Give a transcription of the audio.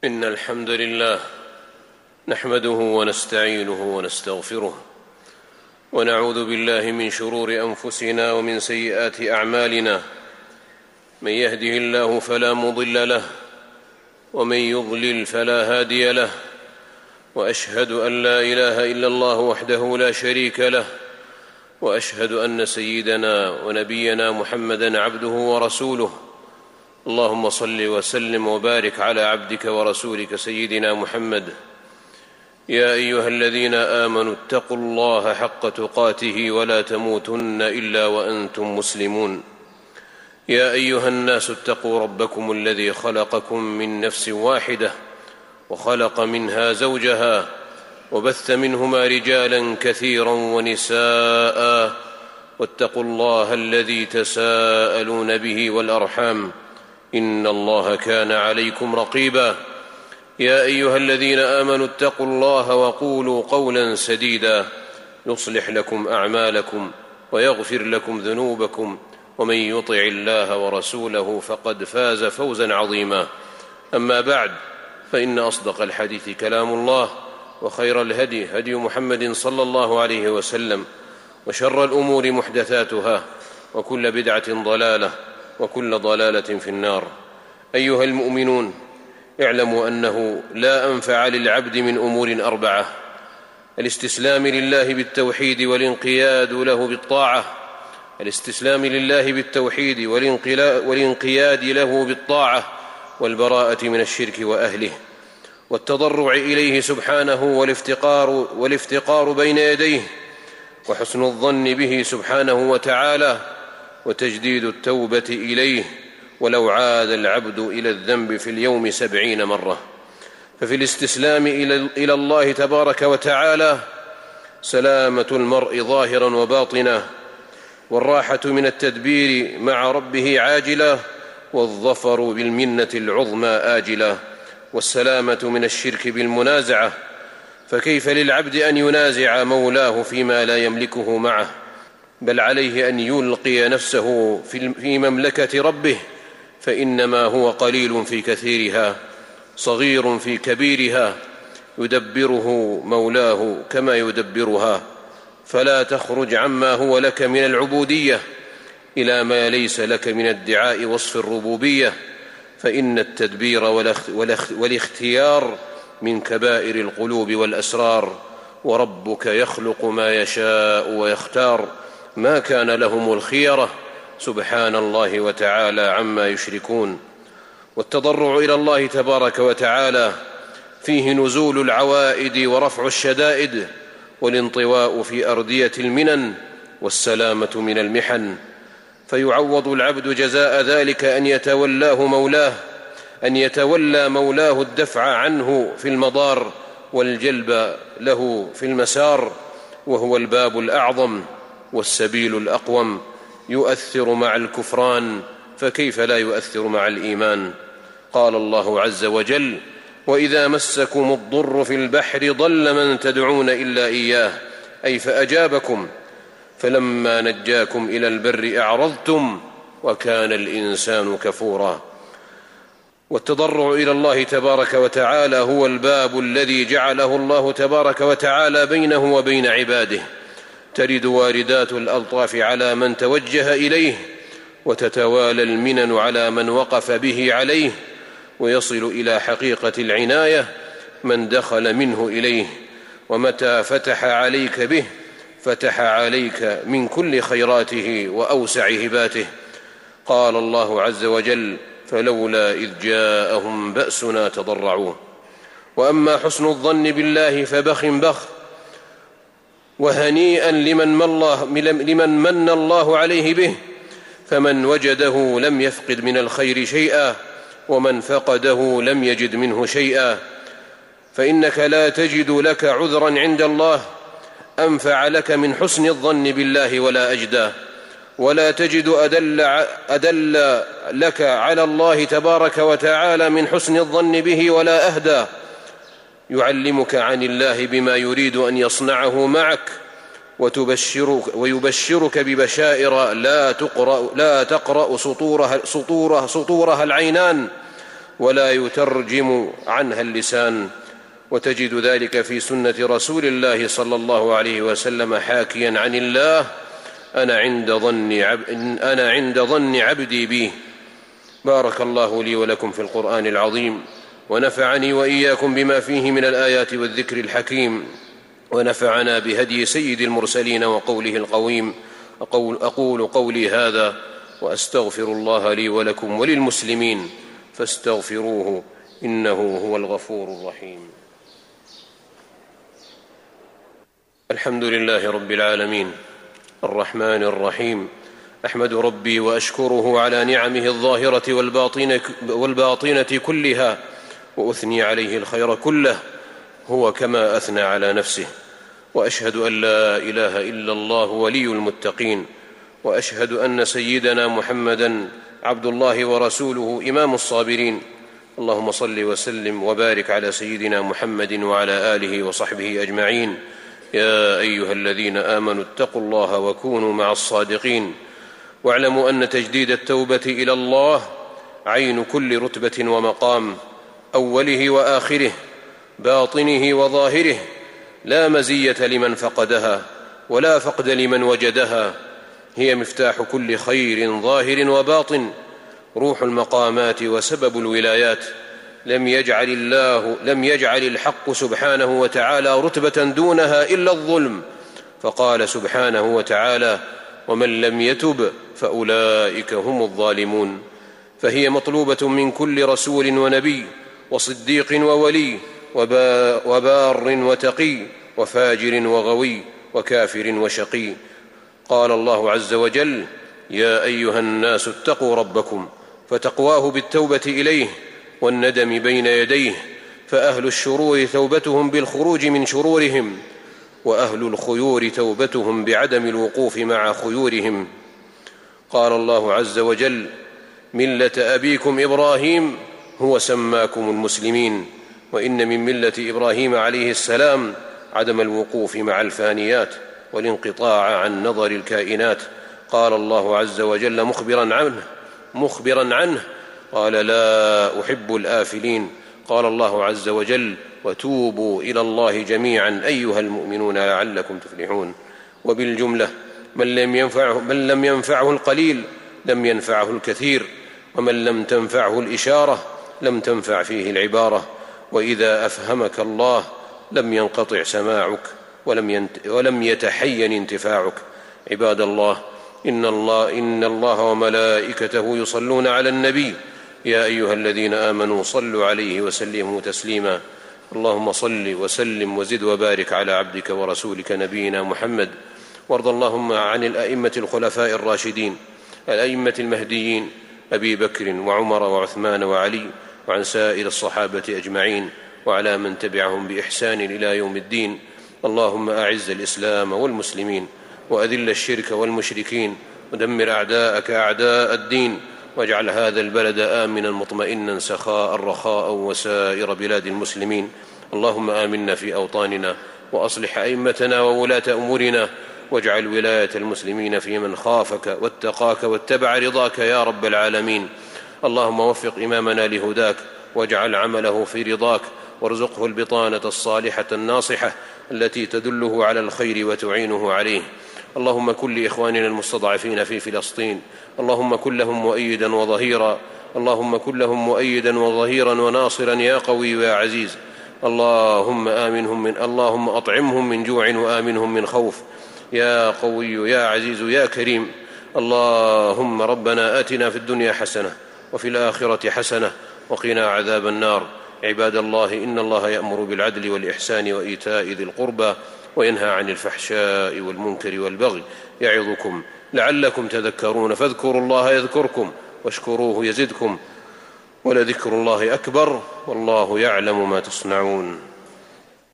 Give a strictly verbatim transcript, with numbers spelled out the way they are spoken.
إن الحمد لله نحمده ونستعينه ونستغفره ونعوذ بالله من شرور أنفسنا ومن سيئات أعمالنا. من يهده الله فلا مضل له ومن يضلل فلا هادي له، وأشهد أن لا إله إلا الله وحده لا شريك له، وأشهد أن سيدنا ونبينا محمدًا عبده ورسوله. اللهم صل وسلم وبارك على عبدك ورسولك سيدنا محمد. يا أيها الذين آمنوا اتقوا الله حق تقاته ولا تموتن إلا وأنتم مسلمون. يا أيها الناس اتقوا ربكم الذي خلقكم من نفس واحدة وخلق منها زوجها وبث منهما رجالا كثيرا ونساء، واتقوا الله الذي تساءلون به والأرحام إن الله كان عليكم رقيبا. يا أيها الذين آمنوا اتقوا الله وقولوا قولا سديدا يصلح لكم أعمالكم ويغفر لكم ذنوبكم، ومن يطع الله ورسوله فقد فاز فوزا عظيما. أما بعد، فإن أصدق الحديث كلام الله، وخير الهدي هدي محمد صلى الله عليه وسلم، وشر الأمور محدثاتها، وكل بدعة ضلالة، وكل ضلالة في النار. أيها المؤمنون، اعلموا أنه لا أنفع للعبد من أمور أربعة: الاستسلام لله بالتوحيد والانقياد له بالطاعة الاستسلام لله بالتوحيد والانقياد له بالطاعة والبراءة من الشرك وأهله، والتضرع إليه سبحانه والافتقار, والافتقار بين يديه، وحسن الظن به سبحانه وتعالى، وتجديد التوبة إليه ولو عاد العبد إلى الذنب في اليوم سبعين مرة. ففي الاستسلام إلى الله تبارك وتعالى سلامة المرء ظاهرا وباطنا، والراحة من التدبير مع ربه عاجلا، والظفر بالمنة العظمى آجلا، والسلامة من الشرك بالمنازعة. فكيف للعبد أن ينازع مولاه فيما لا يملكه معه؟ بل عليه أن يلقي نفسه في مملكة ربه، فإنما هو قليل في كثيرها، صغير في كبيرها، يدبره مولاه كما يدبرها. فلا تخرج عما هو لك من العبودية إلى ما ليس لك من ادعاء وصف الربوبية، فإن التدبير والاختيار من كبائر القلوب والأسرار، وربك يخلق ما يشاء ويختار، ما كان لهم الخيرة سبحان الله وتعالى عما يشركون. والتضرع إلى الله تبارك وتعالى فيه نزول العوائد ورفع الشدائد، والانطواء في أردية المنن، والسلامة من المحن. فيعوض العبد جزاء ذلك أن يتولاه مولاه أن يتولى مولاه الدفع عنه في المضار والجلب له في المسار، وهو الباب الأعظم والسبيل الأقوم، يؤثر مع الكفران، فكيف لا يؤثر مع الإيمان؟ قال الله عز وجل: وإذا مسكم الضر في البحر ضل من تدعون إلا إياه، أي فأجابكم، فلما نجاكم إلى البر أعرضتم وكان الإنسان كفورا. والتضرع إلى الله تبارك وتعالى هو الباب الذي جعله الله تبارك وتعالى بينه وبين عباده، ترد واردات الألطاف على من توجه إليه، وتتوالى المنن على من وقف به عليه، ويصل إلى حقيقة العناية من دخل منه إليه. ومتى فتح عليك به فتح عليك من كل خيراته وأوسع هباته. قال الله عز وجل: فلولا إذ جاءهم بأسنا تضرعوا. وأما حسن الظن بالله فبخ بخ، وهنيئا لمن من الله, لمن من الله عليه به، فمن وجده لم يفقد من الخير شيئا، ومن فقده لم يجد منه شيئا. فإنك لا تجد لك عذرا عند الله أنفع لك من حسن الظن بالله ولا أجدى، ولا تجد أدل, أدل لك على الله تبارك وتعالى من حسن الظن به ولا أهدى. يعلمك عن الله بما يريد أن يصنعه معك، وتبشرك ويبشرك ببشائر لا تقرأ, لا تقرأ سطورها, سطورها, سطورها العينان، ولا يترجم عنها اللسان، وتجد ذلك في سنة رسول الله صلى الله عليه وسلم حاكيا عن الله: أنا عند ظن عب... أنا عند ظن عبدي بي. بارك الله لي ولكم في القرآن العظيم، ونفعني وإياكم بما فيه من الآيات والذكر الحكيم، ونفعنا بهدي سيد المرسلين وقوله القويم. أقول, أقول قولي هذا وأستغفر الله لي ولكم وللمسلمين فاستغفروه إنه هو الغفور الرحيم. الحمد لله رب العالمين الرحمن الرحيم، أحمد ربي وأشكره على نعمه الظاهرة والباطنة, والباطنة كلها، وأثني عليه الخير كله هو كما أثنى على نفسه، وأشهد أن لا إله إلا الله ولي المتقين، وأشهد أن سيدنا محمدًا عبد الله ورسوله إمام الصابرين. اللهم صل وسلم وبارك على سيدنا محمد وعلى آله وصحبه أجمعين. يا أيها الذين آمنوا اتقوا الله وكونوا مع الصادقين، واعلموا أن تجديد التوبة إلى الله عين كل رتبة ومقام، أوله وآخره، باطنه وظاهره، لا مزية لمن فقدها ولا فقد لمن وجدها، هي مفتاح كل خير ظاهر وباطن، روح المقامات وسبب الولايات. لم يجعل الله لم يجعل الحق سبحانه وتعالى رتبة دونها إلا الظلم، فقال سبحانه وتعالى: ومن لم يتب فأولئك هم الظالمون. فهي مطلوبة من كل رسول ونبي وصديق وولي وبار وتقي وفاجر وغوي وكافر وشقي. قال الله عز وجل: يا أيها الناس اتقوا ربكم، فتقواه بالتوبة إليه والندم بين يديه، فأهل الشرور توبتهم بالخروج من شرورهم، وأهل الخيور توبتهم بعدم الوقوف مع خيورهم. قال الله عز وجل: ملة أبيكم إبراهيم هو سماكم المسلمين. وإن من ملة إبراهيم عليه السلام عدم الوقوف مع الفانيات والانقطاع عن نظر الكائنات. قال الله عز وجل مخبرا عنه مخبرا عنه قال: لا أحب الآفلين. قال الله عز وجل: وتوبوا إلى الله جميعا أيها المؤمنون لعلكم تفلحون. وبالجملة من لم ينفعه, من لم ينفعه القليل لم ينفعه الكثير، ومن لم تنفعه الإشارة لم تنفع فيه العبارة. وإذا أفهمك الله لم ينقطع سماعك ولم, ينت... ولم يتحين انتفاعك. عباد الله، إن الله, إن الله وملائكته يصلون على النبي، يا أيها الذين آمنوا صلوا عليه وسلموا تسليما. اللهم صل وسلم وزد وبارك على عبدك ورسولك نبينا محمد. وارض اللهم عن الأئمة الخلفاء الراشدين الأئمة المهديين أبي بكر وعمر وعثمان وعلي، وعن سائر الصحابة أجمعين، وعلى من تبعهم بإحسان إلى يوم الدين. اللهم أعز الإسلام والمسلمين، وأذل الشرك والمشركين، ودمر أعداءك أعداء الدين، واجعل هذا البلد آمنا مطمئنا سخاء رخاء وسائر بلاد المسلمين. اللهم آمنا في أوطاننا، وأصلح أئمتنا وولاة أمورنا، واجعل ولاية المسلمين في من خافك واتقاك واتبع رضاك يا رب العالمين. اللهم وفق إمامنا لهداك، واجعل عمله في رضاك، وارزقه البطانة الصالحة الناصحة التي تدله على الخير وتعينه عليه. اللهم كن لإخواننا المستضعفين في فلسطين، اللهم كن لهم مؤيدا وظهيرا، اللهم كن لهم مؤيدا وظهيرا وناصرا يا قوي يا عزيز. اللهم آمنهم من اللهم أطعمهم من جوع وآمنهم من خوف يا قوي يا عزيز يا كريم. اللهم ربنا آتنا في الدنيا حسنة وفي الآخرة حسنة وقنا عذاب النار. عباد الله، إن الله يأمر بالعدل والإحسان وإيتاء ذي القربى، وينهى عن الفحشاء والمنكر والبغي، يعظكم لعلكم تذكرون. فاذكروا الله يذكركم، واشكروه يزدكم، ولذكر الله أكبر، والله يعلم ما تصنعون.